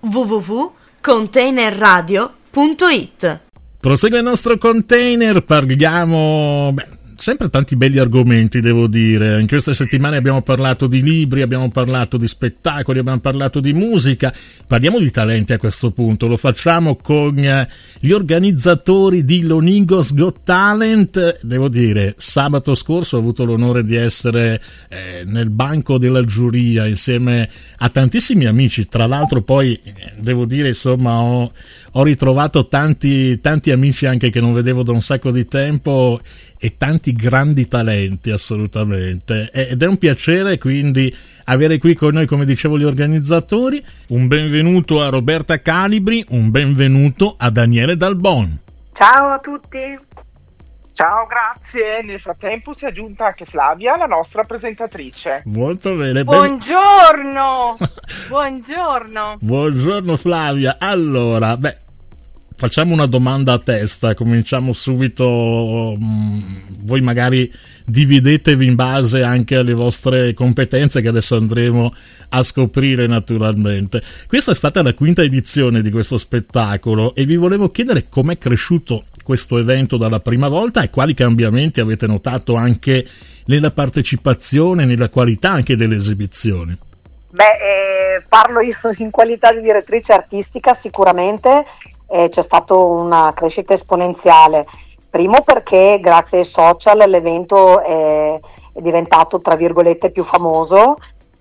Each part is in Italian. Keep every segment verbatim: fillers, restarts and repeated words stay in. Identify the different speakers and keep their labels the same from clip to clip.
Speaker 1: w w w punto container radio punto it.
Speaker 2: Prosegue il nostro container, parliamo... Beh, sempre tanti belli argomenti, devo dire. In queste settimane abbiamo parlato di libri, abbiamo parlato di spettacoli, abbiamo parlato di musica. Parliamo di talenti a questo punto. Lo facciamo con gli organizzatori di Lonigos Got Talent. Devo dire, sabato scorso ho avuto l'onore di essere eh, nel banco della giuria insieme a tantissimi amici. Tra l'altro poi, eh, devo dire, insomma, ho, ho ritrovato tanti, tanti amici anche che non vedevo da un sacco di tempo e tanti grandi talenti, assolutamente, ed è un piacere quindi avere qui con noi, come dicevo, gli organizzatori. Un benvenuto a Roberta Calibri, un benvenuto a Daniele Dalbon.
Speaker 3: Ciao a tutti.
Speaker 4: Ciao, grazie. Nel frattempo si è aggiunta anche Flavia, la nostra presentatrice.
Speaker 2: Molto bene.
Speaker 5: Buongiorno. Buongiorno.
Speaker 2: Buongiorno Flavia. Allora, beh, facciamo una domanda a testa, cominciamo subito. Voi magari dividetevi in base anche alle vostre competenze che adesso andremo a scoprire naturalmente. Questa è stata la quinta edizione di questo spettacolo e vi volevo chiedere com'è cresciuto questo evento dalla prima volta e quali cambiamenti avete notato anche nella partecipazione, nella qualità anche delle esibizioni.
Speaker 3: Beh, eh, parlo io in qualità di direttrice artistica, sicuramente eh, c'è stata una crescita esponenziale. Primo perché grazie ai social l'evento è, è diventato tra virgolette più famoso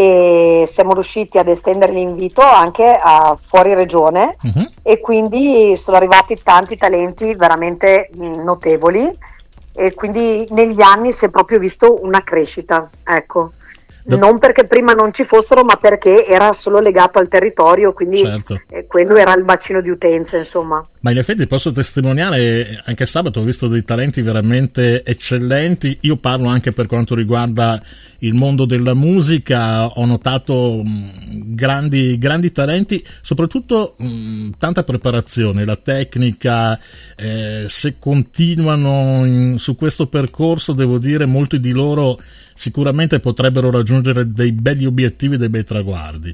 Speaker 3: e siamo riusciti ad estendere l'invito anche a fuori regione, uh-huh. E quindi sono arrivati tanti talenti veramente notevoli e quindi negli anni si è proprio visto una crescita, ecco. Non perché prima non ci fossero, ma perché era solo legato al territorio, quindi certo. eh, quello era il bacino di utenza, insomma.
Speaker 2: Ma in effetti posso testimoniare, anche sabato ho visto dei talenti veramente eccellenti. Io parlo anche per quanto riguarda il mondo della musica, ho notato mh, grandi, grandi talenti, soprattutto mh, tanta preparazione, la tecnica, eh, se continuano in, su questo percorso, devo dire, molti di loro sicuramente potrebbero raggiungere dei belli obiettivi, dei bei traguardi.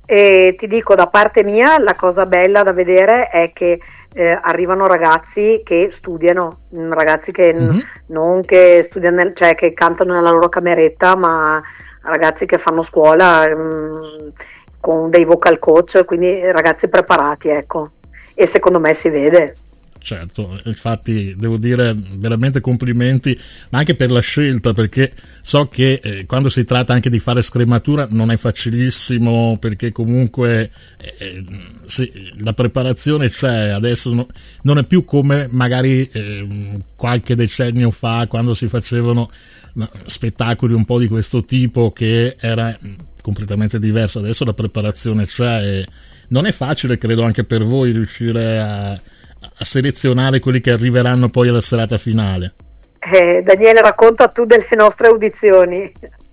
Speaker 3: E ti dico, da parte mia, la cosa bella da vedere è che eh, arrivano ragazzi che studiano, ragazzi che mm-hmm. n- non che studiano, nel, cioè che cantano nella loro cameretta, ma ragazzi che fanno scuola mh, con dei vocal coach, quindi ragazzi preparati, ecco. E secondo me si vede.
Speaker 2: Certo, infatti devo dire veramente complimenti, ma anche per la scelta, perché so che eh, quando si tratta anche di fare scrematura non è facilissimo, perché comunque eh, sì, la preparazione c'è, adesso no, non è più come magari eh, qualche decennio fa, quando si facevano no, spettacoli un po' di questo tipo, che era completamente diverso. Adesso la preparazione c'è e non è facile, credo anche per voi, riuscire a a selezionare quelli che arriveranno poi alla serata finale.
Speaker 3: Eh, Daniele, racconta tu delle nostre audizioni.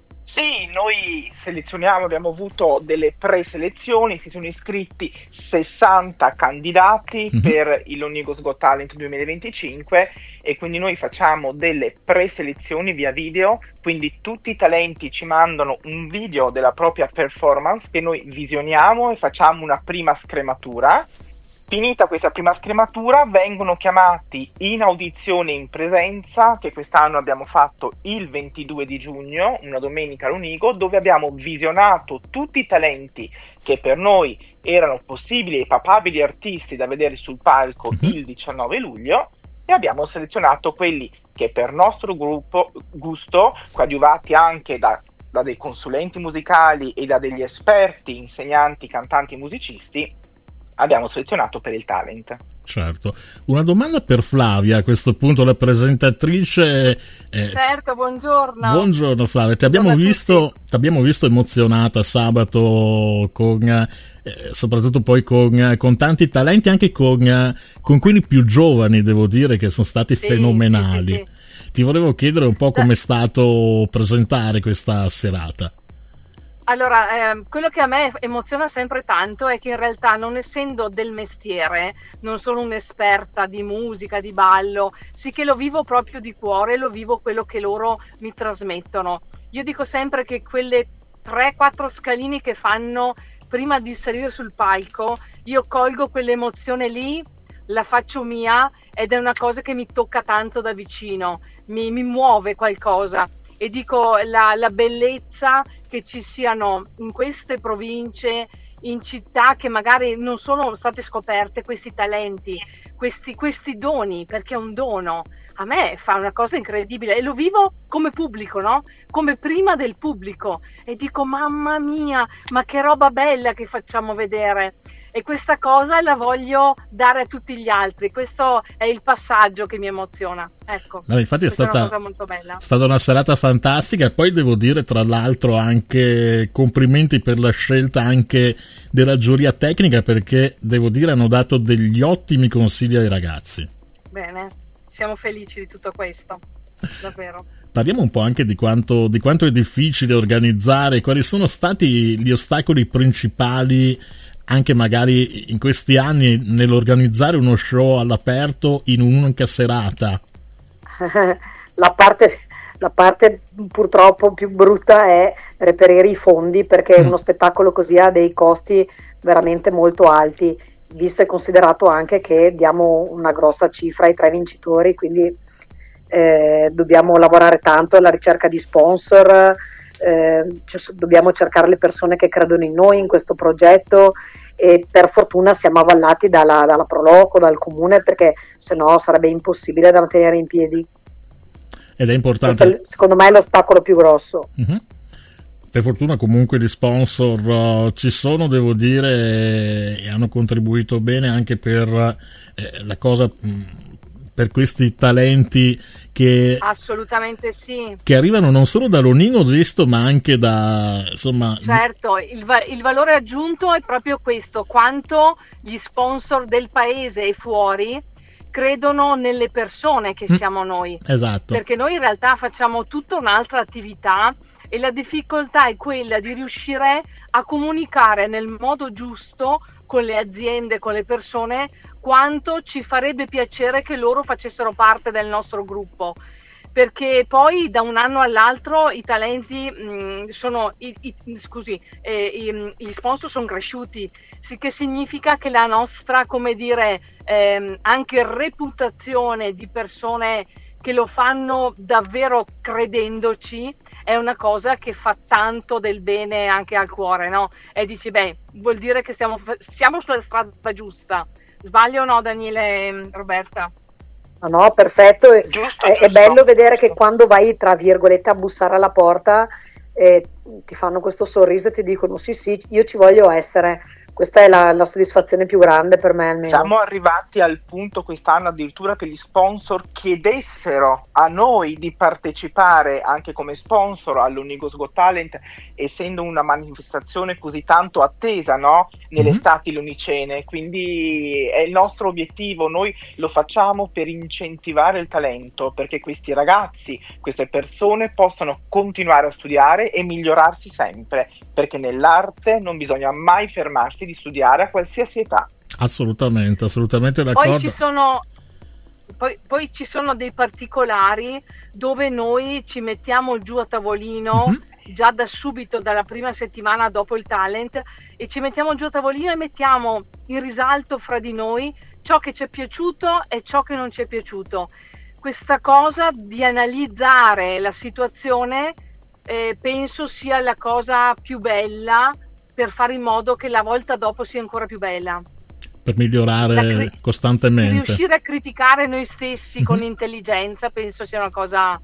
Speaker 4: Sì, noi selezioniamo, abbiamo avuto delle preselezioni, si sono iscritti sessanta candidati mm-hmm. per il Lonigos Got Talent duemilaventicinque e quindi noi facciamo delle preselezioni via video, quindi tutti i talenti ci mandano un video della propria performance che noi visioniamo e facciamo una prima scrematura. Finita questa prima scrematura vengono chiamati in audizione in presenza, che quest'anno abbiamo fatto il ventidue di giugno, una domenica a Lonigo, dove abbiamo visionato tutti i talenti che per noi erano possibili e papabili artisti da vedere sul palco mm-hmm. il diciannove luglio e abbiamo selezionato quelli che per nostro gruppo gusto, coadiuvati anche da, da dei consulenti musicali e da degli esperti, insegnanti, cantanti, musicisti, abbiamo selezionato per il talent.
Speaker 2: Certo. Una domanda per Flavia a questo punto, la presentatrice.
Speaker 5: Eh, certo, buongiorno.
Speaker 2: Buongiorno Flavia, ti abbiamo visto, ti abbiamo visto emozionata sabato con eh, soprattutto poi con, con tanti talenti, anche con, con quelli più giovani, devo dire, che sono stati sì, fenomenali. Sì, sì, sì. Ti volevo chiedere un po' com'è stato presentare questa serata.
Speaker 5: Allora, eh, quello che a me emoziona sempre tanto è che in realtà, non essendo del mestiere, non sono un'esperta di musica, di ballo, sì che lo vivo proprio di cuore, lo vivo quello che loro mi trasmettono. Io dico sempre che quelle tre quattro scalini che fanno prima di salire sul palco io colgo quell'emozione lì, la faccio mia ed è una cosa che mi tocca tanto da vicino, mi, mi muove qualcosa e dico la, la bellezza che ci siano in queste province, in città che magari non sono state scoperte questi talenti, questi, questi doni, perché è un dono. A me fa una cosa incredibile e lo vivo come pubblico, no? Come prima del pubblico e dico mamma mia, ma che roba bella che facciamo vedere. E questa cosa la voglio dare a tutti gli altri, questo è il passaggio che mi emoziona, ecco.
Speaker 2: No, infatti è stata,
Speaker 5: è una cosa molto bella.
Speaker 2: È stata una serata fantastica e poi devo dire tra l'altro anche complimenti per la scelta anche della giuria tecnica, perché devo dire hanno dato degli ottimi consigli ai ragazzi.
Speaker 5: Bene, siamo felici di tutto questo, davvero.
Speaker 2: Parliamo un po' anche di quanto, di quanto è difficile organizzare, quali sono stati gli ostacoli principali anche magari in questi anni nell'organizzare uno show all'aperto in un'unica serata.
Speaker 3: La parte, la parte purtroppo più brutta è reperire i fondi, perché mm. uno spettacolo così ha dei costi veramente molto alti, visto e considerato anche che diamo una grossa cifra ai tre vincitori, quindi eh, dobbiamo lavorare tanto alla ricerca di sponsor. Eh, cioè, dobbiamo cercare le persone che credono in noi, in questo progetto, e per fortuna siamo avvallati dalla, dalla Proloco, dal comune, perché sennò sarebbe impossibile da mantenere in piedi.
Speaker 2: Ed è importante.
Speaker 3: Questo è, secondo me è l'ostacolo più grosso.
Speaker 2: Uh-huh. Per fortuna comunque gli sponsor uh, ci sono, devo dire, e hanno contribuito bene anche per eh, la cosa, mh, per questi talenti che
Speaker 5: assolutamente sì,
Speaker 2: che arrivano non solo da Lonino D'Esto ma anche da, insomma,
Speaker 5: certo, il, va- il valore aggiunto è proprio questo, quanto gli sponsor del paese e fuori credono nelle persone che siamo noi.
Speaker 2: Esatto,
Speaker 5: perché noi in realtà facciamo tutta un'altra attività e la difficoltà è quella di riuscire a comunicare nel modo giusto con le aziende, con le persone, quanto ci farebbe piacere che loro facessero parte del nostro gruppo, perché poi da un anno all'altro i talenti mh, sono i, i, scusi eh, i, gli sponsor sono cresciuti, sì, che significa che la nostra, come dire, ehm, anche reputazione di persone che lo fanno davvero credendoci è una cosa che fa tanto del bene anche al cuore, no? E dici, beh, vuol dire che stiamo, siamo sulla strada giusta. Sbaglio o no, Daniele e Roberta?
Speaker 3: No, no, perfetto.
Speaker 4: Giusto,
Speaker 3: è,
Speaker 4: giusto,
Speaker 3: è bello
Speaker 4: giusto.
Speaker 3: vedere che quando vai, tra virgolette, a bussare alla porta, eh, ti fanno questo sorriso e ti dicono sì, sì, io ci voglio essere. Questa è la, la soddisfazione più grande per me, almeno.
Speaker 4: Siamo arrivati al punto quest'anno addirittura che gli sponsor chiedessero a noi di partecipare anche come sponsor all'Unigo's Got Talent, essendo una manifestazione così tanto attesa, no? Nelle
Speaker 2: Mm-hmm.
Speaker 4: estati lunicene, quindi è il nostro obiettivo, noi lo facciamo per incentivare il talento, perché questi ragazzi, queste persone possano continuare a studiare e migliorarsi sempre, perché nell'arte non bisogna mai fermarsi di studiare a qualsiasi età.
Speaker 2: Assolutamente, assolutamente d'accordo.
Speaker 5: Poi ci sono, poi, poi ci sono dei particolari dove noi ci mettiamo giù a tavolino
Speaker 2: Mm-hmm.
Speaker 5: già da subito, dalla prima settimana dopo il talent, e ci mettiamo giù a tavolino e mettiamo in risalto fra di noi ciò che ci è piaciuto e ciò che non ci è piaciuto. Questa cosa di analizzare la situazione eh, penso sia la cosa più bella, per fare in modo che la volta dopo sia ancora più bella.
Speaker 2: Per migliorare
Speaker 5: cri-
Speaker 2: costantemente.
Speaker 5: Riuscire a criticare noi stessi
Speaker 2: Mm-hmm.
Speaker 5: con intelligenza penso sia una cosa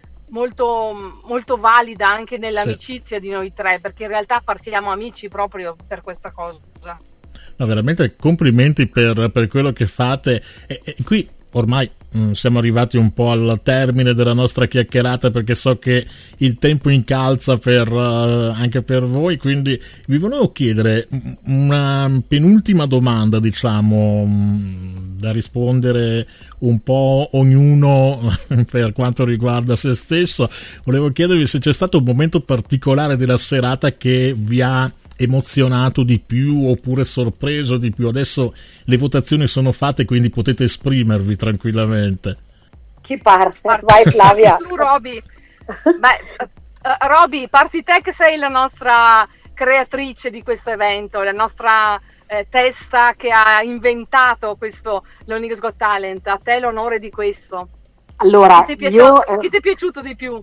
Speaker 5: molto, molto valida anche nell'amicizia sì. di noi tre, perché in realtà partiamo amici proprio per questa cosa.
Speaker 2: No, veramente complimenti per, per quello che fate. E, e qui ormai mh, siamo arrivati un po' al termine della nostra chiacchierata, perché so che il tempo incalza per, uh, anche per voi, quindi vi volevo chiedere una penultima domanda, diciamo, mh, da rispondere un po' ognuno per quanto riguarda se stesso. Volevo chiedervi se c'è stato un momento particolare della serata che vi ha emozionato di più oppure sorpreso di più. Adesso le votazioni sono fatte, quindi potete esprimervi tranquillamente.
Speaker 3: Chi parte? Vai Flavia.
Speaker 5: Tu Roby. Beh, uh, Roby, parti te che sei la nostra creatrice di questo evento, la nostra eh, testa che ha inventato questo L'Onigo's Got Talent. A te l'onore di questo.
Speaker 3: Allora,
Speaker 5: chi ti è
Speaker 3: io,
Speaker 5: piaciuto, chi ti è piaciuto di più?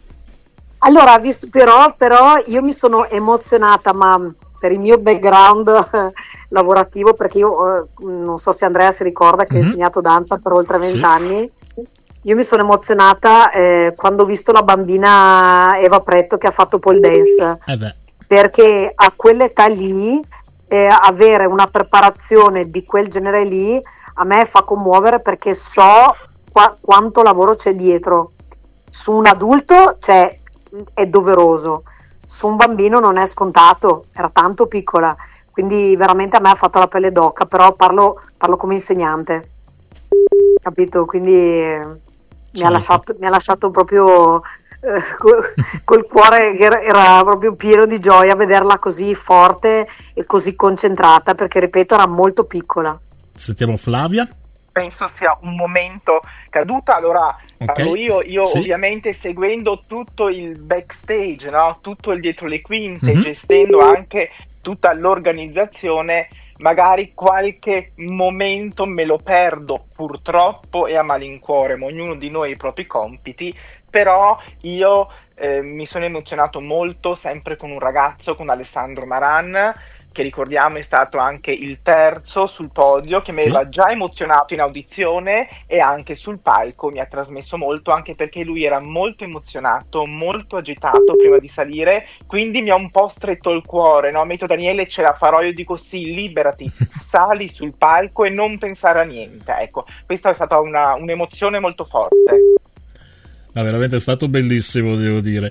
Speaker 3: Allora, visto, però, però io mi sono emozionata, ma per il mio background eh, lavorativo, perché io eh, non so se Andrea si ricorda che mm-hmm. ho insegnato danza per oltre vent'anni. Sì. Io mi sono emozionata eh, quando ho visto la bambina Eva Pretto che ha fatto pole dance, eh beh. perché a quell'età lì eh, avere una preparazione di quel genere lì a me fa commuovere, perché so qua, quanto lavoro c'è dietro. Su un adulto, cioè, è doveroso, su un bambino non è scontato, era tanto piccola, quindi veramente a me ha fatto la pelle d'oca, però parlo, parlo come insegnante, capito? Quindi eh, mi, ha lasciato, mi ha lasciato proprio eh, col, col cuore che era, era proprio pieno di gioia vederla così forte e così concentrata, perché ripeto era molto piccola.
Speaker 2: Sentiamo Flavia.
Speaker 4: Penso sia un momento caduta. Allora
Speaker 2: okay.
Speaker 4: parlo io, io
Speaker 2: sì.
Speaker 4: ovviamente seguendo tutto il backstage, no? Tutto il dietro le quinte, mm-hmm. gestendo anche tutta l'organizzazione, magari qualche momento me lo perdo purtroppo e a malincuore, ma ognuno di noi ha i propri compiti, però io eh, mi sono emozionato molto sempre con un ragazzo, con Alessandro Maran, che ricordiamo è stato anche il terzo sul podio, che mi aveva sì. già emozionato in audizione e anche sul palco mi ha trasmesso molto, anche perché lui era molto emozionato, molto agitato prima di salire, quindi mi ha un po' stretto il cuore, no? Mi ha detto: Daniele, ce la farò. Io dico sì, liberati, sali sul palco e non pensare a niente. Ecco, questa è stata una, un'emozione molto forte.
Speaker 2: No, veramente è stato bellissimo, devo dire.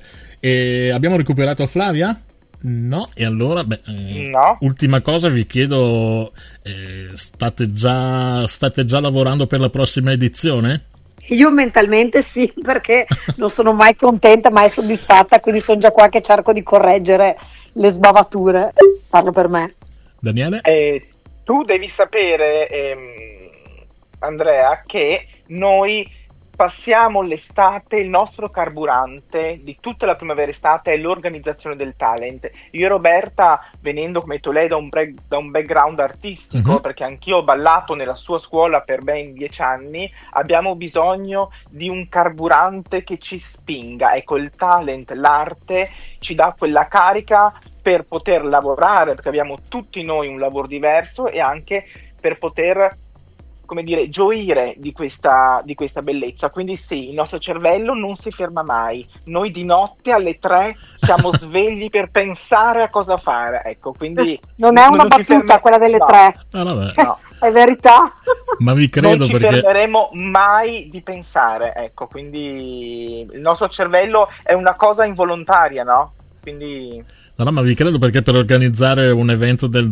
Speaker 2: E abbiamo recuperato Flavia? No, e allora, beh, eh,
Speaker 4: no.
Speaker 2: ultima cosa, vi chiedo, eh, state già state già lavorando per la prossima edizione?
Speaker 3: Io mentalmente sì, perché non sono mai contenta, mai soddisfatta, quindi sono già qua che cerco di correggere le sbavature. Parlo per me.
Speaker 2: Daniele?
Speaker 4: Eh, tu devi sapere, ehm, Andrea, che noi passiamo l'estate, il nostro carburante di tutta la primavera estate è l'organizzazione del talent. Io e Roberta, venendo come tu lei da un, break, da un background artistico, uh-huh. perché anch'io ho ballato nella sua scuola per ben dieci anni, abbiamo bisogno di un carburante che ci spinga. Ecco, il talent, l'arte ci dà quella carica per poter lavorare, perché abbiamo tutti noi un lavoro diverso, e anche per poter, come dire, gioire di questa, di questa bellezza. Quindi sì, il nostro cervello non si ferma mai. Noi di notte alle tre siamo svegli per pensare a cosa fare. Ecco, quindi
Speaker 3: non è una non battuta ferma... quella delle no. tre.
Speaker 2: Ah, vabbè.
Speaker 4: No.
Speaker 3: È verità.
Speaker 2: Ma vi credo,
Speaker 4: non ci
Speaker 2: perché
Speaker 4: fermeremo mai di pensare. Ecco, quindi il nostro cervello è una cosa involontaria, no? Quindi
Speaker 2: No, no, ma vi credo, perché per organizzare un evento del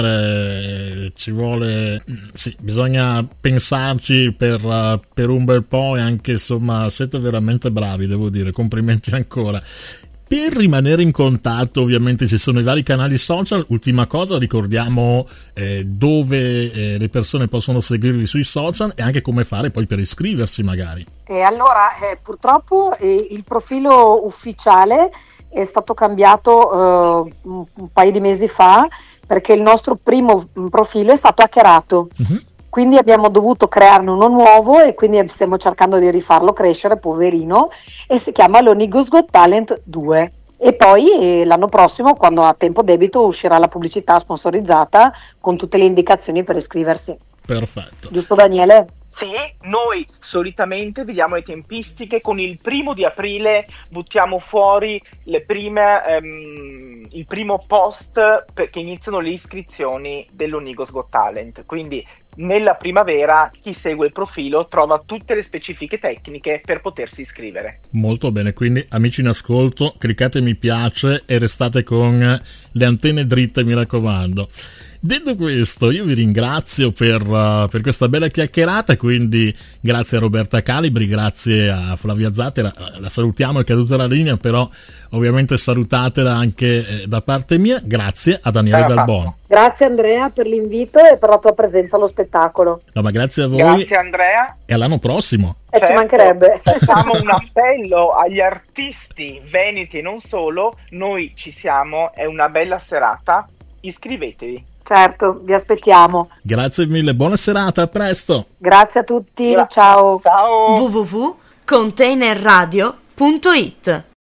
Speaker 2: genere ci vuole, sì, bisogna pensarci per, uh, per un bel po', e anche, insomma, siete veramente bravi, devo dire, complimenti ancora. Per rimanere in contatto, ovviamente ci sono i vari canali social. Ultima cosa, ricordiamo eh, dove eh, le persone possono seguirvi sui social, e anche come fare poi per iscriversi magari.
Speaker 3: E allora, eh, purtroppo eh, il profilo ufficiale è stato cambiato eh, un, un paio di mesi fa, perché il nostro primo profilo è stato hackerato. Uh-huh. Quindi abbiamo dovuto crearne uno nuovo, e quindi stiamo cercando di rifarlo crescere, poverino, e si chiama L'Onigo's Got Talent due. E poi eh, l'anno prossimo, quando ha tempo debito, uscirà la pubblicità sponsorizzata con tutte le indicazioni per iscriversi.
Speaker 2: Perfetto.
Speaker 3: Giusto, Daniele?
Speaker 4: Sì, noi solitamente vediamo le tempistiche. Con il primo di aprile buttiamo fuori le prime, ehm, il primo post che iniziano le iscrizioni dell'Onigo's Got Talent. Quindi nella primavera chi segue il profilo trova tutte le specifiche tecniche per potersi iscrivere.
Speaker 2: Molto bene, quindi amici in ascolto, cliccate mi piace e restate con le antenne dritte, mi raccomando. Detto questo, io vi ringrazio per, uh, per questa bella chiacchierata, quindi grazie a Roberta Calibri, grazie a Flavia Zattera, la salutiamo, è caduta la linea, però ovviamente salutatela anche eh, da parte mia, grazie a Daniele Dal Bono.
Speaker 3: Grazie Andrea per l'invito e per la tua presenza allo spettacolo.
Speaker 2: No, ma grazie a voi.
Speaker 4: Grazie Andrea.
Speaker 2: E all'anno prossimo.
Speaker 3: E certo, ci mancherebbe.
Speaker 4: Facciamo un appello agli artisti veneti e non solo, noi ci siamo, è una bella serata, iscrivetevi.
Speaker 3: Certo, vi aspettiamo.
Speaker 2: Grazie mille, buona serata, a presto.
Speaker 3: Grazie a tutti,
Speaker 4: Gra-
Speaker 3: ciao.
Speaker 4: Ciao.
Speaker 1: w w w punto containerradio punto it